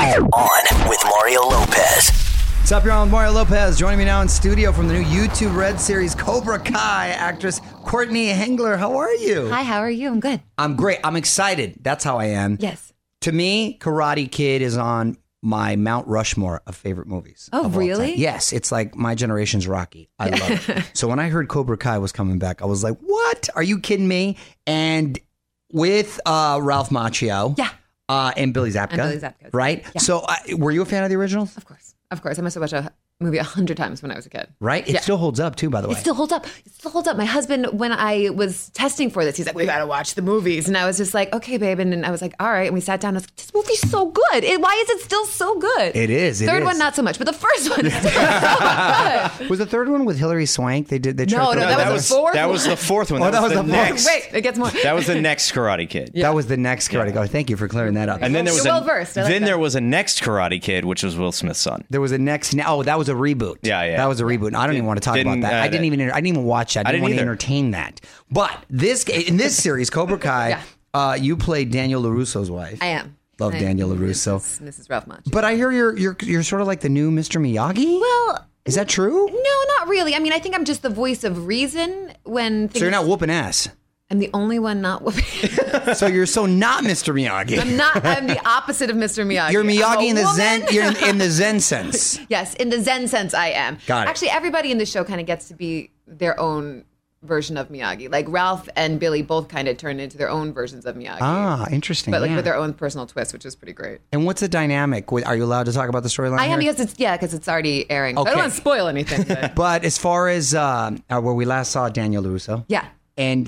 On with Mario Lopez. What's up, you're on with Mario Lopez. Joining me now in studio from the new YouTube Red series Cobra Kai, actress Courtney Hengler. How are you? Hi, how are you? I'm good. I'm great. I'm excited. That's how I am. Yes. To me, Karate Kid is on my Mount Rushmore of favorite movies. Oh, of all really? time. Yes. It's like my generation's Rocky. I love it. So when I heard Cobra Kai was coming back, I was like, what? Are you kidding me? And with Ralph Macchio. Yeah. And Billy Zabka. And Billy Zabka. Right? Yeah. So were you a fan of the originals? Of course. Of course. I must have watched a movie 100 times when I was a kid. Right? It still holds up, too, by the way. It still holds up. It still holds up. My husband, when I was testing for this, he's like, we got to watch the movies. And I was just like, okay, babe. And I was like, all right. And we sat down. I was like, this movie's so good. Why is it still so good? It is. Third one, not so much. But the first one is still so good. Was the third one with Hilary Swank? They No, that was the fourth That was the fourth one. Oh, that was the fourth. next. Wait, it gets more. That was the next Karate Kid. That was the next Karate Kid. Thank you for clearing that up. And then there was You're well-versed. I like then that. there was a next Karate Kid, which was Will Smith's son. There was a next. Oh, that was a reboot. Yeah. That was a reboot. I don't even want to talk about that. I didn't even watch that. I didn't want to either. entertain that. But in this series, Cobra Kai, you played Daniel LaRusso's wife. I am. Love Daniel LaRusso. Mrs. Ralph Macchio. But I hear you're sort of like the new Mr. Miyagi. Well, is that true? no, not really. I mean, I think I'm just the voice of reason when things... So you're not whooping ass. I'm the only one not whooping. So you're so not Mr. Miyagi. I'm the opposite of Mr. Miyagi. You're I'm a Miyagi in the woman. Zen. You're in the Zen sense. Yes, in the Zen sense, I am. Got it. Actually, everybody in the show kind of gets to be their own version of Miyagi. Like Ralph and Billy both kind of turned into their own versions of Miyagi. Ah, interesting. But like yeah. with their own personal twist, which is pretty great. And what's the dynamic? Are you allowed to talk about the storyline? I am here? because it's already airing. So I Okay. don't want to spoil anything. But But as far as where we last saw Daniel LaRusso, yeah. and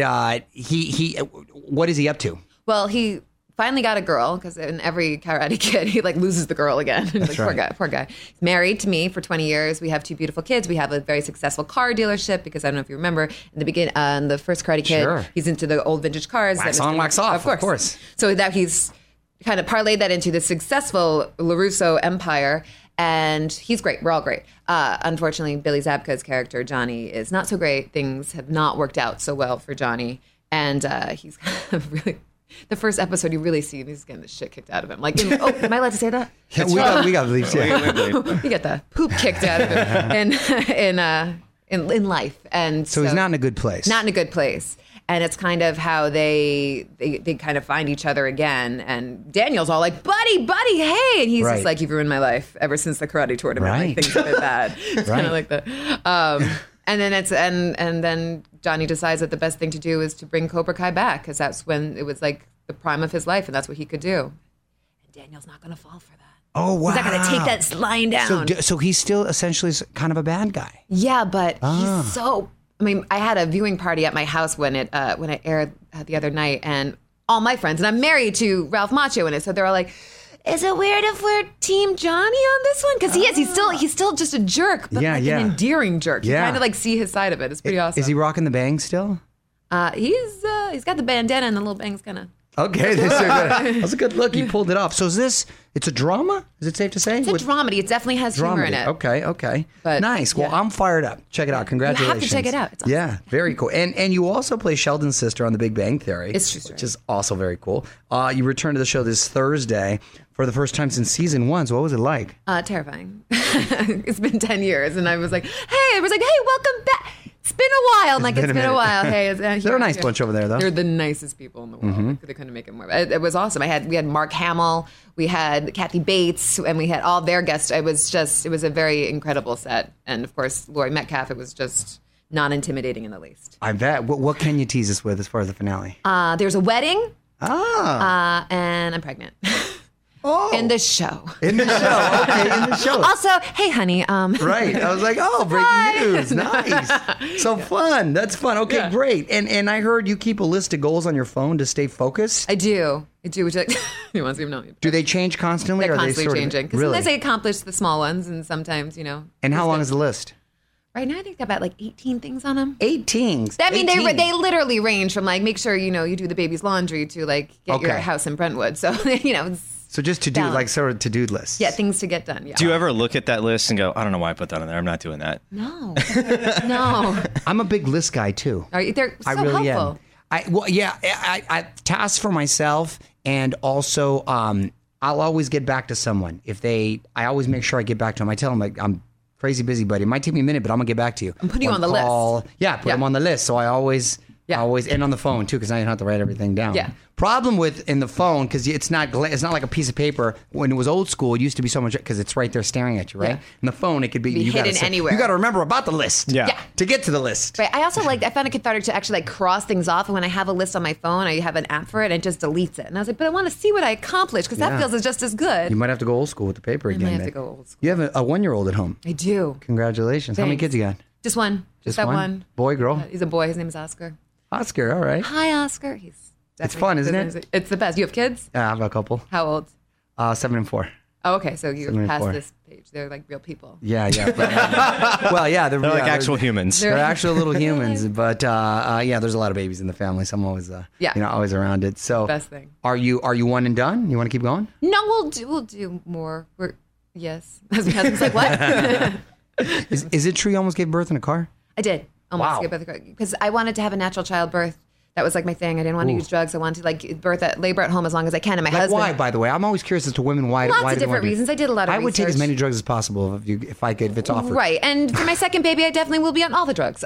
he what is he up to? Well, he finally got a girl because in every Karate Kid, he like loses the girl again. Like, right. Poor guy. He's married to me for 20 years. We have 2 beautiful kids. We have a very successful car dealership because I don't know if you remember in the beginning, the first Karate Kid, Sure. he's into the old vintage cars. Wax that on, Mr. wax off, of course. So that he's kind of parlayed that into the successful LaRusso empire. And he's great. We're all great. Unfortunately, Billy Zabka's character, Johnny, is not so great. Things have not worked out so well for Johnny. And he's kind of really... The first episode, you really see he's getting the shit kicked out of him. Like, am I allowed to say that? We got leaves. Yeah. You get the poop kicked out of him in life. And So he's not in a good place. Not in a good place. And it's kind of how they kind of find each other again. And Daniel's all like, buddy, hey. And he's Right. just like, you've ruined my life ever since the karate tournament. Right. Like, things have been bad. It's kind of like that. And then and then Johnny decides that the best thing to do is to bring Cobra Kai back because that's when it was like the prime of his life and that's what he could do. And Daniel's not going to fall for that. Oh, wow. He's not going to take that line down. So he's still essentially kind of a bad guy. Yeah, but he's so... I mean, I had a viewing party at my house when it aired the other night, and all my friends, and I'm married to Ralph Macchio in it, so they're all like, is it weird if we're Team Johnny on this one? Because he is. He's still just a jerk, but Yeah, like yeah. an endearing jerk. You Yeah. kind of like see his side of it. It's pretty awesome. Is he rocking the bangs still? He's got the bandana and the little bangs kind of... Okay, that's a good look. He pulled it off. So it's a drama? Is it safe to say? It's a dramedy. It definitely has humor in it. Okay. But, nice. Well, yeah. I'm fired up. Check it out. Congratulations. check it out. It's awesome. Yeah, very cool. And you also play Sheldon's sister on The Big Bang Theory. It's true story. Which is also very cool. You returned to the show this Thursday for the first time since season 1. So what was it like? Terrifying. It's been 10 years, and I was like, hey, welcome back. It's been a while. I'm like, it's been a while. Hey, They're a nice bunch over there, though. They're the nicest people in the world. They couldn't make it more. It was awesome. We had Mark Hamill, we had Kathy Bates, and we had all their guests. It was a very incredible set. And of course, Laurie Metcalf. It was just not intimidating in the least. I bet. What can you tease us with as far as the finale? There's a wedding, and I'm pregnant. Oh. In the show. In the show. Okay, in the show. Also, hey, honey. Right. I was like, oh, breaking news. Nice. So fun. That's fun. Okay, Yeah. great. And I heard you keep a list of goals on your phone to stay focused. I do. Would you like, you want to see them? No. Do they change constantly? They're or are they constantly sort of- changing. Because Really? sometimes I accomplish the small ones, and sometimes, And how long is the list? Right now, I think I've got like 18 things on them. 18. I mean, 18. they literally range from like make sure you do the baby's laundry to like get your Okay. house in Brentwood. So it's, So just to do, Balance. like sort of to-do lists. yeah, things to get done. Yeah. Do you ever look at that list and go, I don't know why I put that on there. I'm not doing that. No, no. I'm a big list guy, too. They're so I really helpful. am. I tasks for myself and also I'll always get back to someone. I always make sure I get back to them. I tell them, like, I'm crazy busy, buddy. It might take me a minute, but I'm going to get back to you. I'm putting you on the list. Yeah, put them on the list. So I always, and on the phone too, because now you don't have to write everything down. Yeah. Problem with in the phone, because it's not like a piece of paper. When it was old school, it used to be so much, because it's right there staring at you, right? Yeah. In the phone, it could be hidden anywhere. You got to remember about the list. Yeah. To get to the list. Right. I also I found it cathartic to actually like cross things off. And when I have a list on my phone, I have an app for it and it just deletes it. And I was like, but I want to see what I accomplished because that feels just as good. You might have to go old school with the paper again. might have babe. to go old school. You have a 1-year-old at home. I do. Congratulations. How many Thanks. kids you got? Just one. Just that one. Boy, girl? He's a boy. His name is Oscar. Oscar, all right. Hi, Oscar. He's It's fun, isn't it? It's the best. You have kids? Yeah, I have a couple. How old? 7 and 4. Oh, okay. So you're 7 and past 4. this page. They're like real people. Yeah. Well, yeah. They're like actual humans. They're actual little humans, but there's a lot of babies in the family, so I'm always, always around it. So, Best thing. Are you one and done? You want to keep going? No, we'll do more. Yes. My husband's like, what? Is it true you almost gave birth in a car? I did almost Wow. give birth because I wanted to have a natural childbirth. That was like my thing. I didn't want to use drugs. I wanted to like labor at home as long as I can. And my husband. Why, by the way? I'm always curious as to women why. Lots why of do they different want to do- reasons. I did a lot of I would take as research. many drugs as possible if it's offered. Right. And for my second baby, I definitely will be on all the drugs.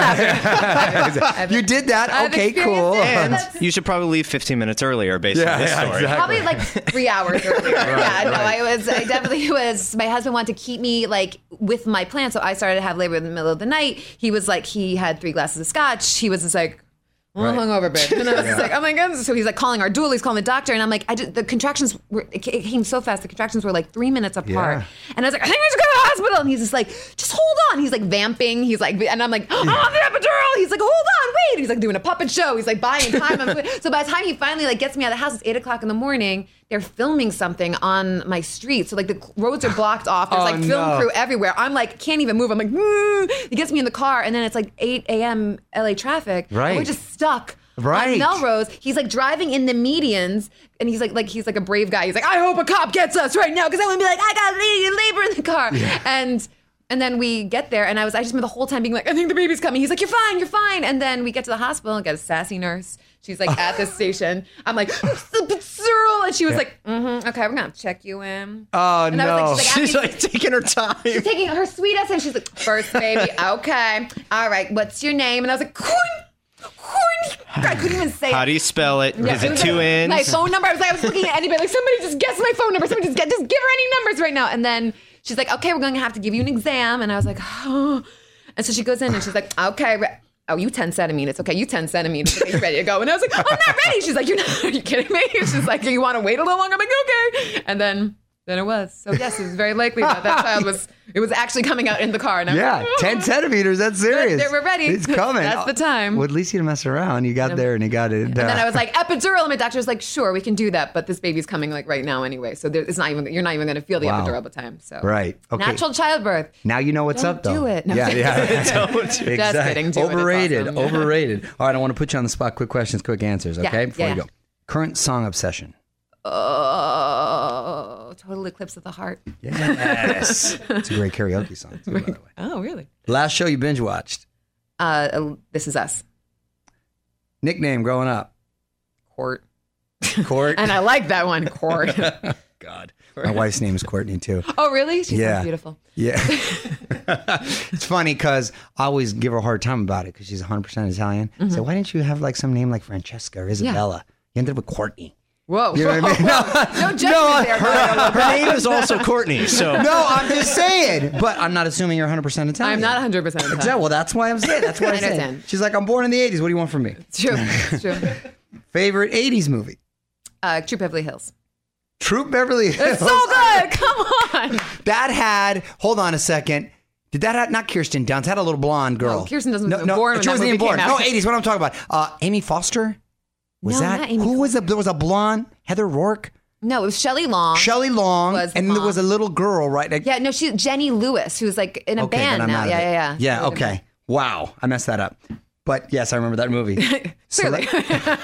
You did that? I've Okay, cool. experienced it. You should probably leave 15 minutes earlier based on this story. Probably like 3 hours earlier. I definitely was. My husband wanted to keep me like with my plan. So I started to have labor in the middle of the night. He was like, he had 3 glasses of scotch. He was just like, I'm hungover, babe. And I was just like, oh my goodness. So he's like calling our doula, he's calling the doctor. And I'm like, the contractions it came so fast. The contractions were like 3 minutes apart. Yeah. And I was like, I think we should go to the hospital. And he's just like, just hold on. He's like vamping. He's like, and I'm like, I'm on the epidural. He's like, hold on, wait. He's like doing a puppet show. He's like buying time. So by the time he finally like gets me out of the house, it's 8 o'clock in the morning. They're filming something on my street. So like the roads are blocked off. There's like film crew everywhere. I'm like, can't even move. I'm like, He gets me in the car. And then it's like 8 a.m. LA traffic. Right. And we're just stuck. Right. On Melrose, he's like driving in the medians, and he's like he's like a brave guy. He's like, I hope a cop gets us right now because I want to be like, I got labor in the car. Yeah. And then we get there, and I just spent the whole time being like, I think the baby's coming. He's like, you're fine. And then we get to the hospital and get a sassy nurse. She's like at the station. I'm like, epidural, and she was like, okay, we're gonna check you in. Oh, and no. I was like, She's like taking her time. she's taking her sweet ass, and she's like, first baby, okay, all right, what's your name? And I was like, Corn. I couldn't even say How it. do you spell it? Yeah, Is it was 2 like, N's? My phone number. I was looking at anybody. Like, somebody just guess my phone number. Somebody just give her any numbers right now. And then she's like, okay, we're going to have to give you an exam. And I was like, oh. And so she goes in and she's like, okay. Oh, you 10 centimeters. Okay, you 10 centimeters. Okay, you're ready to go. And I was like, I'm not ready. She's like, are you kidding me? She's like, you want to wait a little longer? I'm like, okay. And then it was. So yes, it was very likely that child was actually coming out in the car. And I was like, 10 centimeters. That's serious. They were ready. It's coming. That's the time. Well, at least you didn't mess around. You got there and you got it. And then I was like, epidural. And my doctor was like, sure, we can do that. But this baby's coming like right now anyway. So you're not even going to feel the epidural all the time. So right. Okay. Natural childbirth. Now you know what's Don't up, though. do it. No, yeah. Just Exactly. kidding. Do it. It's Overrated. awesome. Overrated. All right. I want to put you on the spot. Quick questions, quick answers. Okay. Before yeah. you go. Current song obsession. Oh, Total Eclipse of the Heart. Yes. It's a great karaoke song, too, by the way. Oh, really? Last show you binge watched. This Is Us. Nickname growing up. Court. Court. And I like that one, Court. God. My wife's name is Courtney, too. Oh, really? She's Yeah. so beautiful. Yeah. It's funny because I always give her a hard time about it because she's 100% Italian. So why didn't you have like some name like Francesca or Isabella? You ended up with Courtney. Whoa. You know what I mean? No judgment there. Her name is also Courtney, so No, I'm just saying. But I'm not assuming you're 100% Italian. I'm not 100% Italian. Exactly. Well, that's why I'm saying. That's why I I'm saying. understand. She's like, I'm born in the 80s. What do you want from me? It's true. It's true. Favorite 80s movie? True Beverly Hills. Troop Beverly Hills. It's so good. Come on. That had, hold on a second. Did that have, not Kirsten Dunst, had a little blonde girl. No, Kirsten Dunst wasn't born when she that wasn't even movie born. came No, out. 80s, what I'm talking about. Amy Foster? Was No, that? not Amy Who was there was a blonde? Heather Rourke? No, it was Shelley Long. Shelley Long. Was the And there mom. was a little girl, right? Like, Yeah, no, she's Jenny Lewis, who's like in a okay, band then I'm now. out of Yeah, it. yeah. Yeah, okay. Wow, I messed that up. But yes, I remember that movie. Clearly. Right.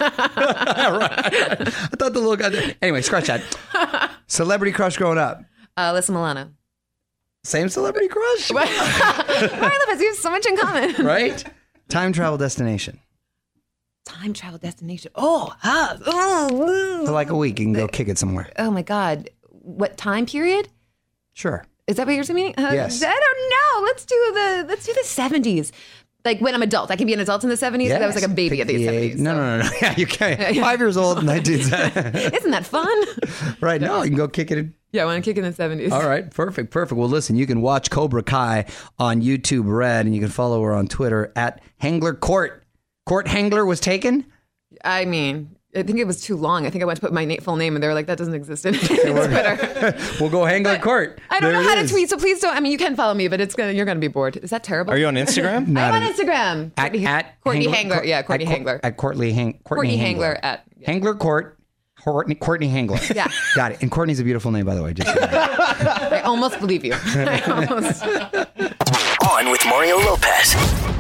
I thought the little guy. Anyway, scratch that. Celebrity crush growing up. Alyssa Milano. Same celebrity crush, Mario Lopez, we have so much in common. right? Time travel destination. time travel destination. For like a week, you can go kick it somewhere. Oh my God. What time period? Sure. Is that what you're saying? Yes. I don't know. Let's do the 70s. Like when I'm adult. I can be an adult in the 70s. Yes. I was like a baby at the 70s. No. Yeah, you can't. 5 years old, 1970s. Isn't that fun? Right. No, you can go kick it. Yeah, I want to kick in the 70s. All right. Perfect. Well, listen, you can watch Cobra Kai on YouTube Red, and you can follow her on Twitter at Hangler Court. Court Hangler was taken? I mean, I think it was too long. I think I went to put my full name and they were like, that doesn't exist in Twitter. We'll go Hangler Court. I don't There know how it to is. tweet, so please don't. I mean, you can follow me, but you're going to be bored. Is that terrible? Are you on Instagram? I'm on Instagram. At Courtney Hangler. Hangler. Yeah, Courtney Hangler. At Courtney Courtney Hangler. Hangler at. Yeah. Hangler Court. Courtney Hangler. Yeah. Got it. And Courtney's a beautiful name, by the way. Just I almost believe you. I almost. On with Mario Lopez.